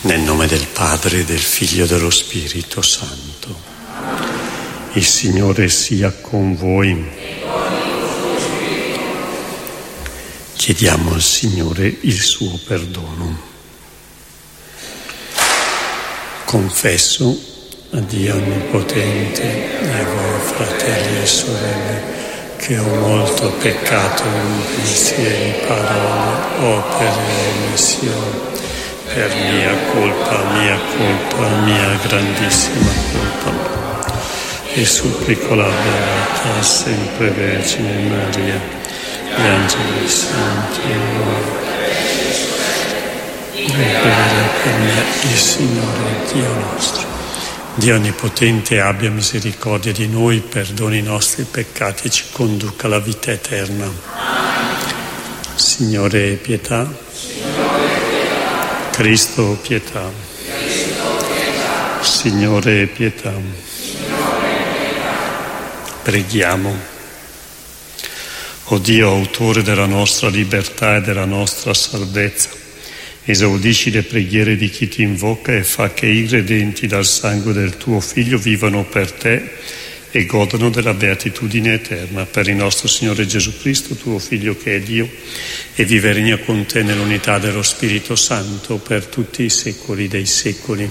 Nel nome del Padre, del Figlio e dello Spirito Santo. Il Signore sia con voi. Chiediamo al Signore il suo perdono. Confesso a Dio Onnipotente e a voi fratelli e sorelle che ho molto peccato in pensieri, parole, opere e omissioni. Per mia colpa, mia grandissima colpa. E supplico la Beata, sempre Vergine Maria, gli angeli santi e noi. Pregare per me il Signore Dio nostro. Dio Onnipotente abbia misericordia di noi, perdoni i nostri peccati e ci conduca alla vita eterna. Signore, pietà. Cristo, pietà. Signore, pietà. Preghiamo. O Dio, autore della nostra libertà e della nostra salvezza, esaudisci le preghiere di chi ti invoca e fa che i redenti dal sangue del tuo Figlio vivano per te e godano della beatitudine eterna. Per il nostro Signore Gesù Cristo, tuo Figlio che è Dio, e vive e regna con te nell'unità dello Spirito Santo per tutti i secoli dei secoli.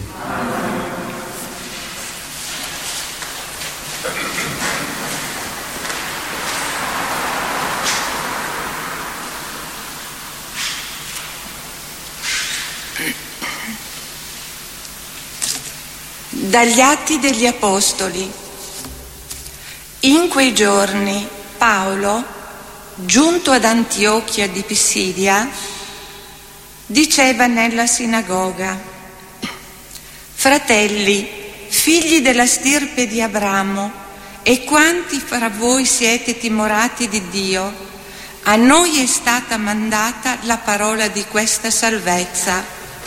Dagli Atti degli Apostoli. In quei giorni Paolo, giunto ad Antiochia di Pisidia, diceva nella sinagoga: fratelli, figli della stirpe di Abramo, e quanti fra voi siete timorati di Dio, a noi è stata mandata la parola di questa salvezza.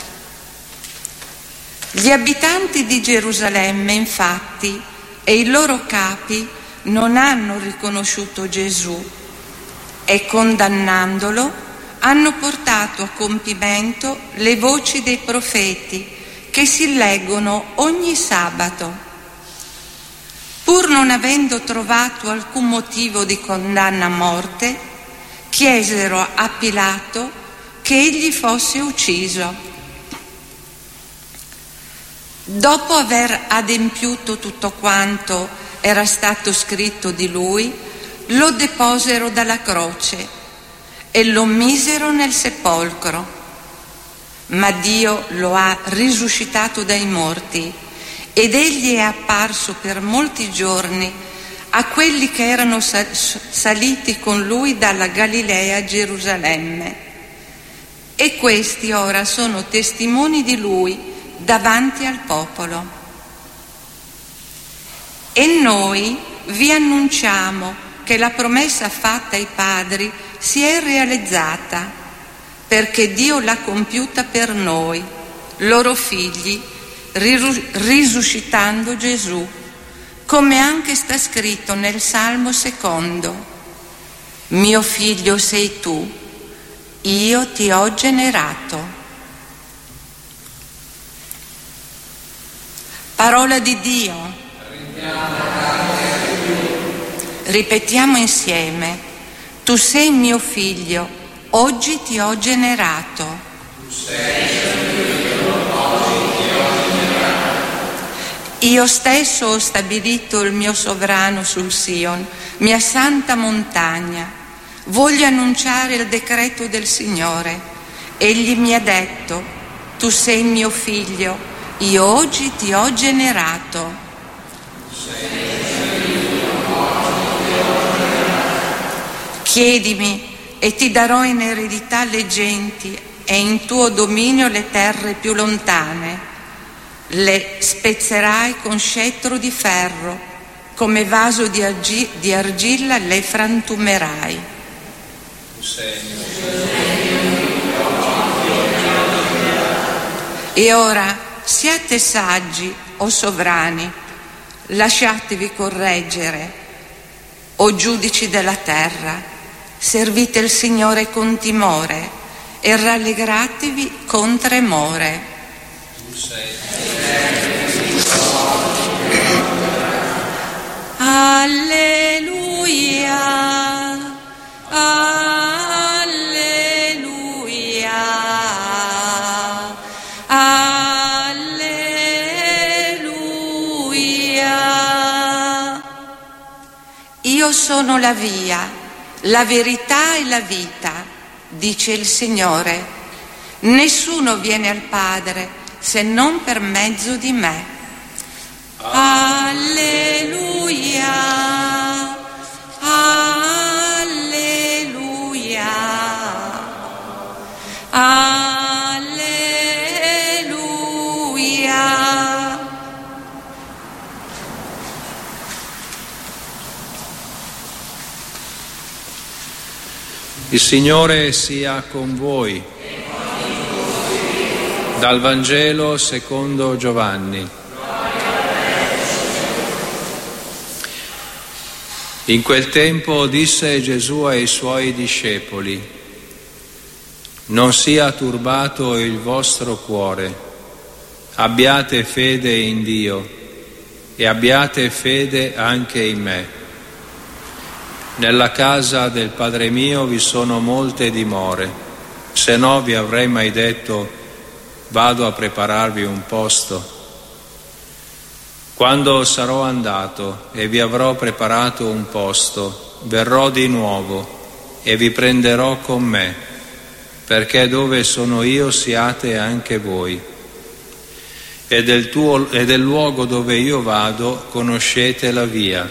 Gli abitanti di Gerusalemme, infatti, e i loro capi non hanno riconosciuto Gesù e, condannandolo, hanno portato a compimento le voci dei profeti che si leggono ogni sabato. Pur non avendo trovato alcun motivo di condanna a morte, chiesero a Pilato che egli fosse ucciso. Dopo aver adempiuto tutto quanto era stato scritto di lui, lo deposero dalla croce e lo misero nel sepolcro. Ma Dio lo ha risuscitato dai morti ed egli è apparso per molti giorni a quelli che erano saliti con lui dalla Galilea a Gerusalemme. E questi ora sono testimoni di lui davanti al popolo. E noi vi annunciamo che la promessa fatta ai padri si è realizzata, perché Dio l'ha compiuta per noi, loro figli, risuscitando Gesù, come anche sta scritto nel Salmo 2: mio figlio sei tu, io ti ho generato. Parola di Dio. Ripetiamo insieme: tu sei mio figlio, oggi ti ho generato. Io stesso ho stabilito il mio sovrano sul Sion, mia santa montagna. Voglio annunciare il decreto del Signore. Egli mi ha detto: tu sei mio figlio, io oggi ti ho generato. Chiedimi e ti darò in eredità le genti e in tuo dominio le terre più lontane. Le spezzerai con scettro di ferro, come vaso di argilla le frantumerai. E ora siate saggi, o sovrani, lasciatevi correggere, o giudici della terra. Servite il Signore con timore e rallegratevi con tremore. sei. Alleluia, alleluia, alleluia. Io sono la via, la verità e la vita, dice il Signore. Nessuno viene al Padre se non per mezzo di me. Alleluia, alleluia, alleluia. Il Signore sia con voi. Dal Vangelo secondo Giovanni. In quel tempo disse Gesù ai suoi discepoli: non sia turbato il vostro cuore, abbiate fede in Dio e abbiate fede anche in me. Nella casa del Padre mio vi sono molte dimore, se no vi avrei mai detto: vado a prepararvi un posto. Quando sarò andato e vi avrò preparato un posto, verrò di nuovo e vi prenderò con me, perché dove sono io siate anche voi. E del luogo dove io vado conoscete la via.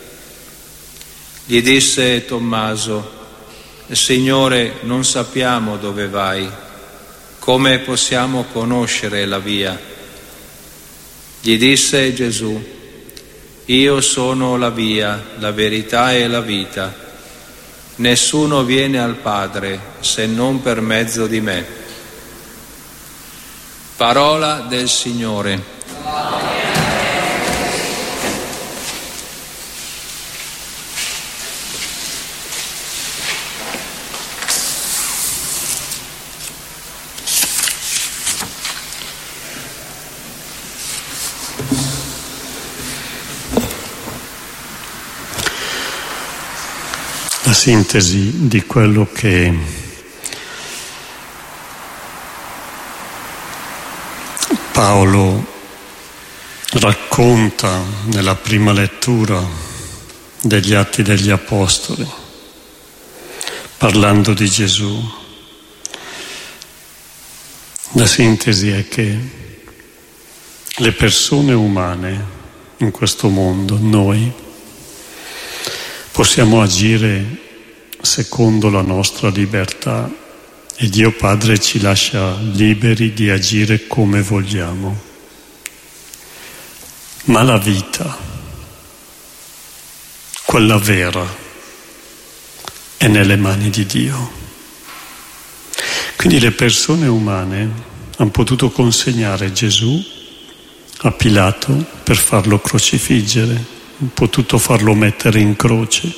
Gli disse Tommaso: Signore, non sappiamo dove vai, come possiamo conoscere la via? Gli disse Gesù: io sono la via, la verità e la vita. Nessuno viene al Padre se non per mezzo di me. Parola del Signore. La sintesi di quello che Paolo racconta nella prima lettura degli Atti degli Apostoli, parlando di Gesù. La sintesi è che le persone umane in questo mondo, noi, possiamo agire secondo la nostra libertà e Dio Padre ci lascia liberi di agire come vogliamo. Ma la vita, quella vera, è nelle mani di Dio. Quindi le persone umane hanno potuto consegnare Gesù a Pilato per farlo crocifiggere, potuto farlo mettere in croce.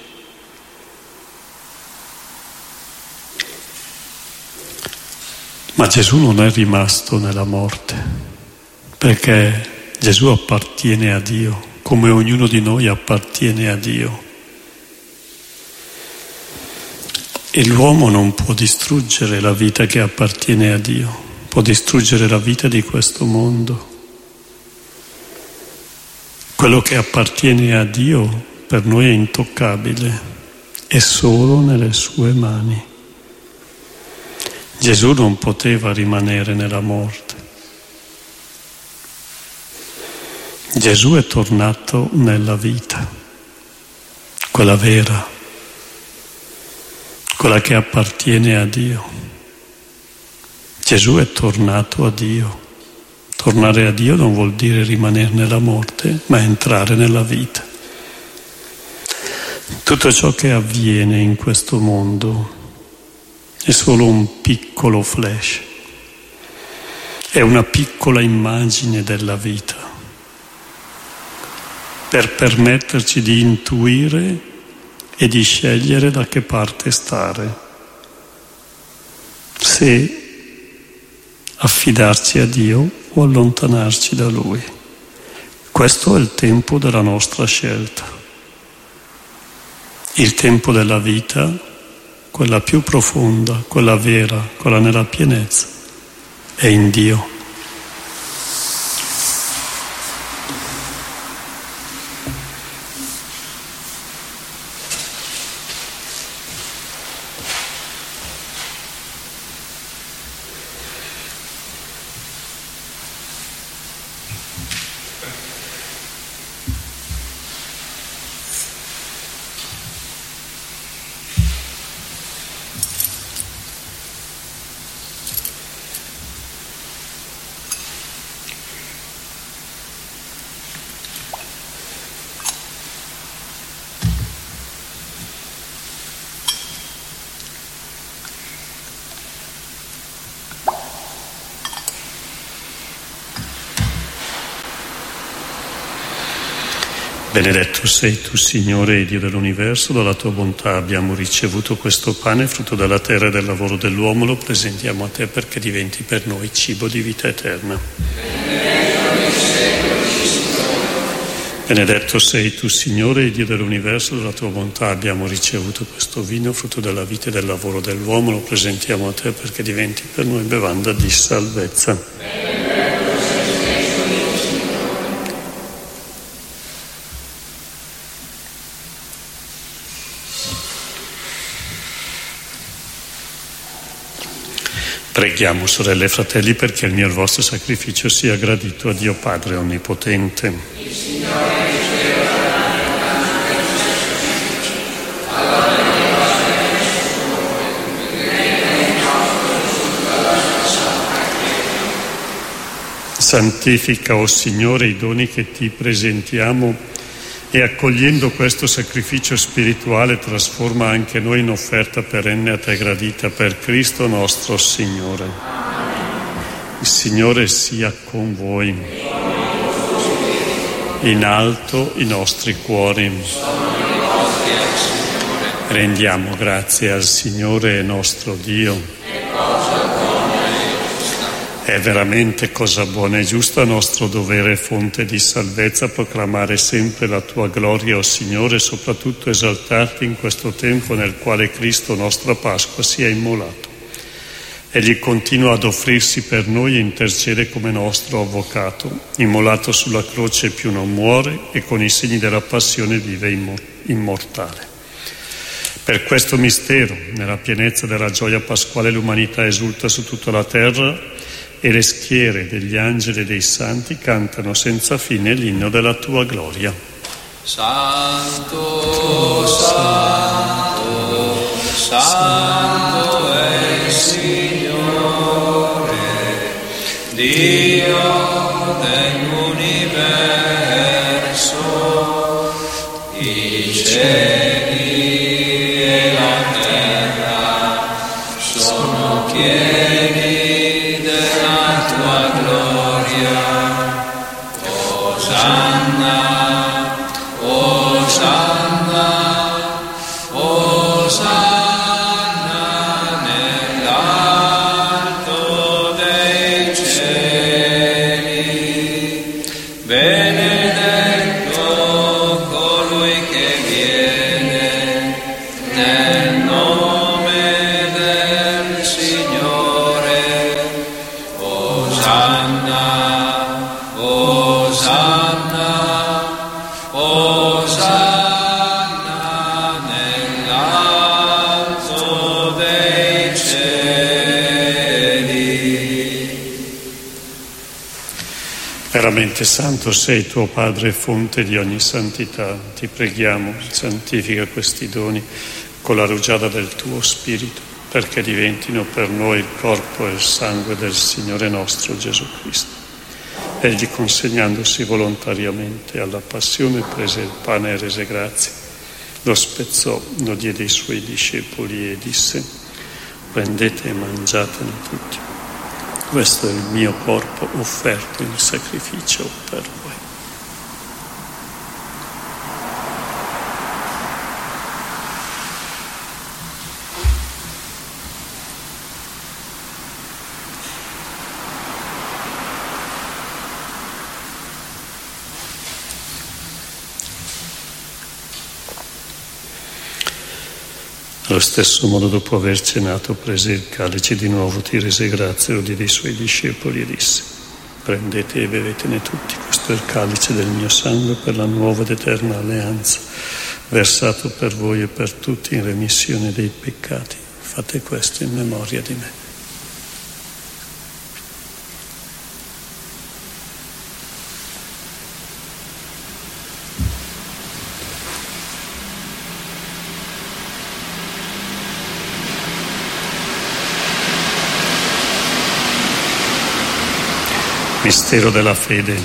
Ma Gesù non è rimasto nella morte, perché Gesù appartiene a Dio, come ognuno di noi appartiene a Dio. E l'uomo non può distruggere la vita che appartiene a Dio, può distruggere la vita di questo mondo. Quello che appartiene a Dio per noi è intoccabile, è solo nelle sue mani. Gesù non poteva rimanere nella morte. Gesù è tornato nella vita, quella vera, quella che appartiene a Dio. Gesù è tornato a Dio. Tornare a Dio non vuol dire rimanere nella morte, ma entrare nella vita. Tutto ciò che avviene in questo mondo è solo un piccolo flash, è una piccola immagine della vita, per permetterci di intuire e di scegliere da che parte stare. Se affidarci a Dio o allontanarci da Lui. Questo è il tempo della nostra scelta. Il tempo della vita, quella più profonda, quella vera, quella nella pienezza, è in Dio. Benedetto sei tu, Signore, Dio dell'universo, dalla tua bontà abbiamo ricevuto questo pane, frutto della terra e del lavoro dell'uomo, lo presentiamo a te perché diventi per noi cibo di vita eterna. Benedetto sei tu, Signore, Dio dell'universo, dalla tua bontà abbiamo ricevuto questo vino, frutto della vita e del lavoro dell'uomo, lo presentiamo a te perché diventi per noi bevanda di salvezza. Preghiamo, sorelle e fratelli, perché il mio e il vostro sacrificio sia gradito a Dio Padre Onnipotente. Il Signore riceva Santifica, o Signore, i doni che ti presentiamo e accogliendo questo sacrificio spirituale trasforma anche noi in offerta perenne a te gradita per Cristo nostro Signore. Il Signore sia con voi. In alto i nostri cuori. Rendiamo grazie al Signore nostro Dio. È veramente cosa buona e giusta, nostro dovere e fonte di salvezza, proclamare sempre la tua gloria, o Signore, e soprattutto esaltarti in questo tempo nel quale Cristo, nostra Pasqua, si è immolato. Egli continua ad offrirsi per noi e intercede come nostro avvocato. Immolato sulla croce più non muore e con i segni della passione vive immortale. Per questo mistero, nella pienezza della gioia pasquale, l'umanità esulta su tutta la terra e le schiere degli angeli e dei santi cantano senza fine l'inno della tua gloria. Santo, Santo, Santo è il Signore, Dio dell'universo, i cieli e la terra sono pieni della tua gloria. Osanna, Osanna, Osanna nell'alto dei cieli. Benedetto colui che viene nel nome del Signore. Osanna, Osanna, Osanna nell'alto dei cieli. Veramente santo sei tuo Padre, fonte di ogni santità. Ti preghiamo, santifica questi doni con la rugiada del tuo Spirito, perché diventino per noi il corpo e il sangue del Signore nostro Gesù Cristo. Egli, consegnandosi volontariamente alla passione, prese il pane e rese grazie, lo spezzò, lo diede ai suoi discepoli e disse: prendete e mangiatene tutti. Questo è il mio corpo offerto in sacrificio per voi. Allo stesso modo, dopo aver cenato, prese il calice di nuovo, ti rese grazie, lo diede ai suoi discepoli e disse: prendete e bevetene tutti, questo è il calice del mio sangue per la nuova ed eterna alleanza, versato per voi e per tutti in remissione dei peccati. Fate questo in memoria di me. Mistero della fede.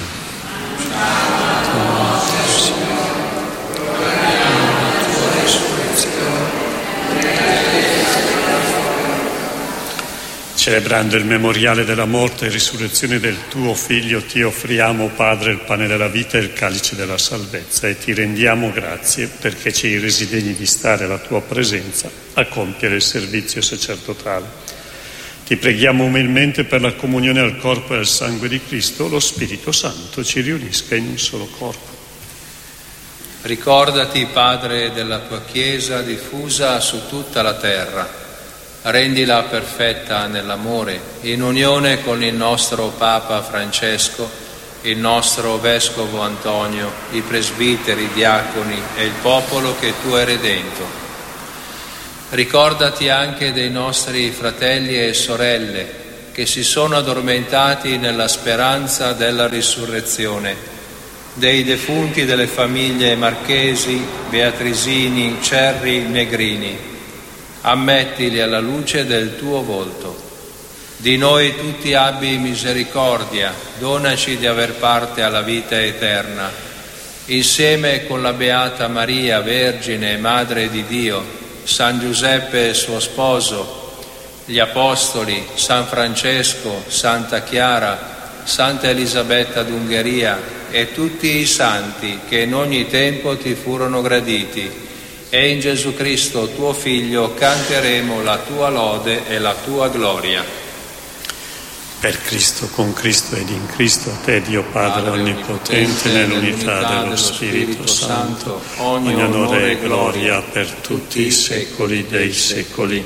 Celebrando il memoriale della morte e risurrezione del tuo Figlio, ti offriamo, Padre, il pane della vita e il calice della salvezza, e ti rendiamo grazie perché ci hai resi degni di stare alla tua presenza a compiere il servizio sacerdotale. Ti preghiamo umilmente per la comunione al corpo e al sangue di Cristo, lo Spirito Santo ci riunisca in un solo corpo. Ricordati, Padre, della tua Chiesa diffusa su tutta la terra. Rendila perfetta nell'amore, in unione con il nostro Papa Francesco, il nostro Vescovo Antonio, i presbiteri, i diaconi e il popolo che tu hai redento. Ricordati anche dei nostri fratelli e sorelle che si sono addormentati nella speranza della risurrezione, dei defunti delle famiglie Marchesi, Beatrisini, Cerri, Negrini. Ammettili alla luce del tuo volto. Di noi tutti abbi misericordia, donaci di aver parte alla vita eterna. Insieme con la Beata Maria, Vergine e Madre di Dio, San Giuseppe suo sposo, gli Apostoli, San Francesco, Santa Chiara, Santa Elisabetta d'Ungheria e tutti i santi che in ogni tempo ti furono graditi. E in Gesù Cristo, tuo Figlio, canteremo la tua lode e la tua gloria. Per Cristo, con Cristo ed in Cristo, a te, Dio Padre Onnipotente, nell'unità dello Spirito Santo, ogni onore e gloria per tutti i secoli dei secoli.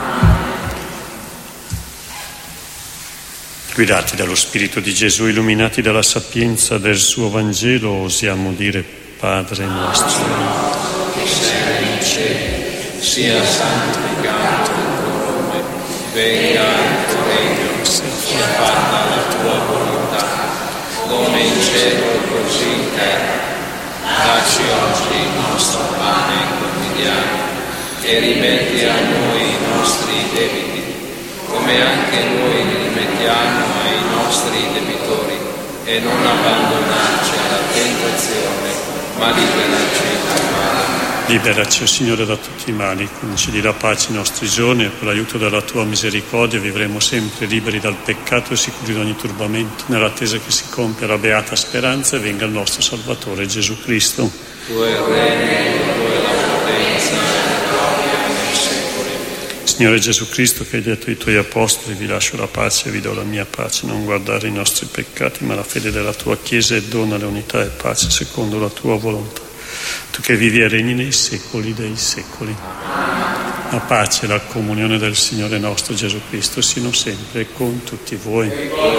Guidati dallo Spirito di Gesù, illuminati dalla sapienza del suo Vangelo, osiamo dire: Padre nostro, che sei in cielo, sia santificato il tuo nome, venga il tuo regno, sia fatta la tua volontà, come in cielo così in terra. Dacci oggi il nostro pane quotidiano e rimetti a noi i nostri debiti, come anche noi li rimettiamo ai nostri debitori, e non abbandonarci alla tentazione, ma liberaci dal male. Liberaci, o Signore, da tutti i mali, concedi la pace ai nostri giorni, e con l'aiuto della tua misericordia vivremo sempre liberi dal peccato e sicuri da ogni turbamento, nell'attesa che si compia la beata speranza e venga il nostro Salvatore Gesù Cristo. Tu è il regno, tu è la potenza e la gloria nei secoli. Signore Gesù Cristo, che hai detto ai tuoi apostoli: vi lascio la pace e vi do la mia pace, non guardare i nostri peccati ma la fede della tua Chiesa, e dona unità e pace secondo la tua volontà. Tu che vivi e regni nei secoli dei secoli. La pace e la comunione del Signore nostro Gesù Cristo siano sempre con tutti voi.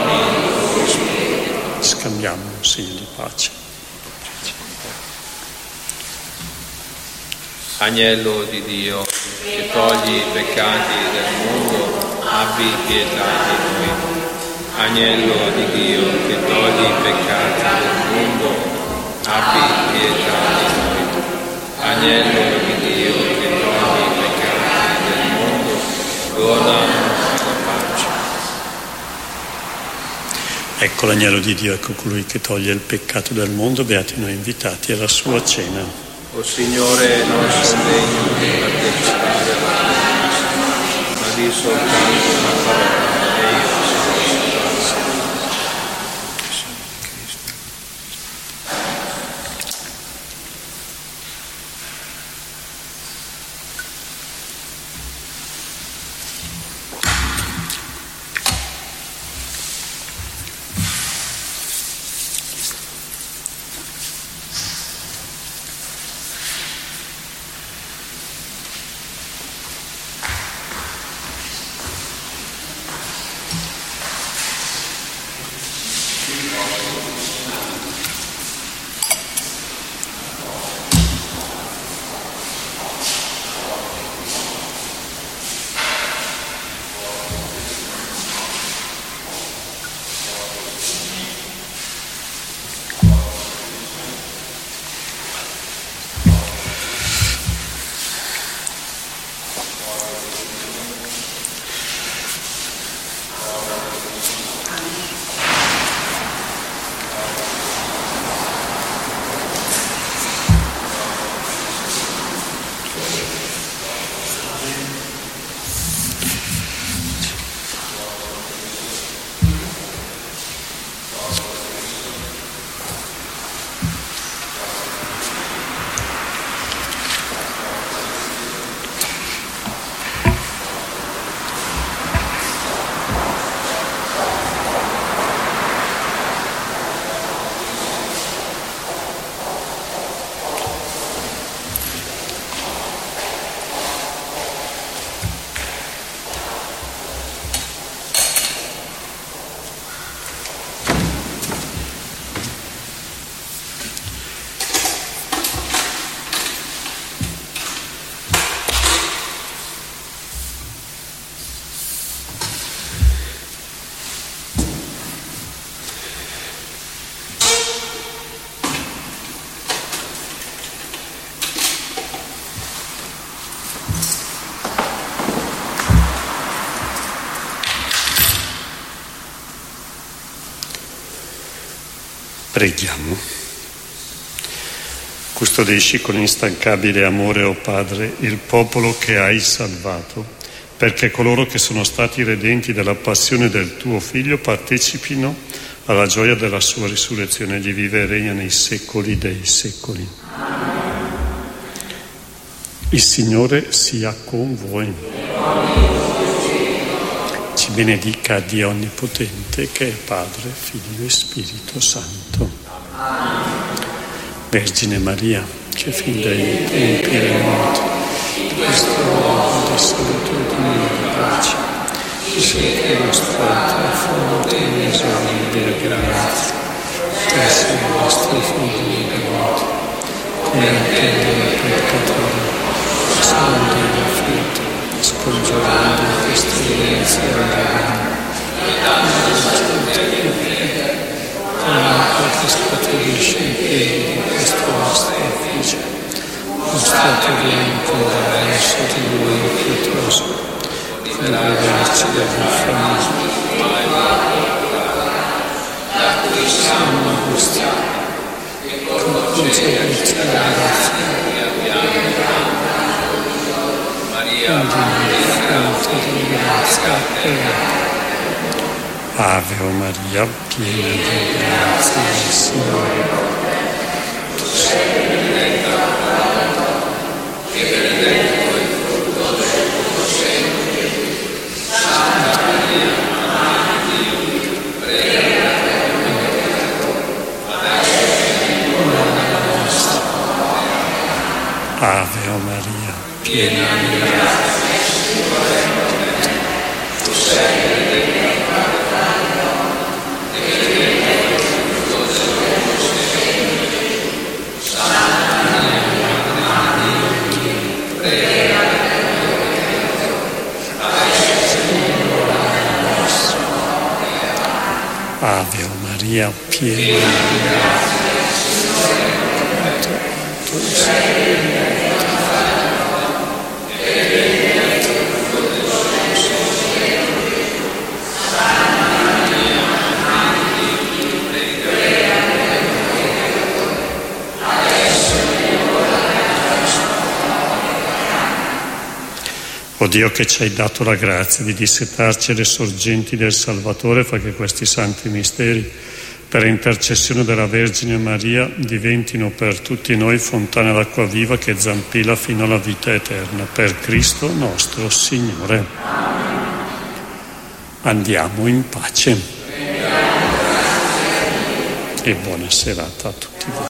Scambiamo un segno di pace. Agnello di Dio, che togli i peccati del mondo, abbi pietà di noi. Agnello di Dio, che togli i peccati del mondo, abbi pietà di noi. Agnello di Dio, che togli i peccati del mondo, dona la pace. Ecco l'agnello di Dio, ecco colui che toglie il peccato del mondo. Beati noi invitati alla sua cena. O Signore, non sono degno di partecipare alla tua messa, ma di soltanto una parola e io sarò salvato. Preghiamo. Custodisci con instancabile amore, o Padre, il popolo che hai salvato, perché coloro che sono stati redenti dalla passione del tuo Figlio partecipino alla gioia della sua risurrezione. Egli vive e regna nei secoli dei secoli. Il Signore sia con voi. Ci benedica Dio Onnipotente, che è Padre, Figlio e Spirito Santo. Vergine Maria, che fin dai tempi remoti di questo mondo di saluto e di pace, sei che mostrata fonte e esorabile grazia, te sei il nostro Figlio bevuto, come intende il peccatore, secondo il freddo, scongiurando questa dimensione divina. Che scaturisce in piedi di questo nostro ufficio, mostratevi anche verso di noi impietoso, per liberarci dall'inferno. Siamo vostri, con consapevolezza e grazia, quindi fonte di grazia e Ave o Maria, piena di grazia, il Signore tu sei benedetta e benedetto il frutto del tuo seno. Santa Maria, Madre di Dio, prega per noi, adesso e nell'ora nostra. Ave o Maria, piena di grazia, il Signore è con te. Tu sei benedetta. Ave o Maria, piena di grazia, tu sei benedetta e benedetto il frutto del tuo seno. Santa Maria, Madre di Dio, prega per noi, adesso e nell'ora nostra. O Dio, che ci hai dato la grazia di dissetarci le sorgenti del Salvatore, fa che questi santi misteri, per intercessione della Vergine Maria, diventino per tutti noi fontane d'acqua viva che zampilla fino alla vita eterna. Per Cristo nostro Signore. Andiamo in pace. E buona serata a tutti voi.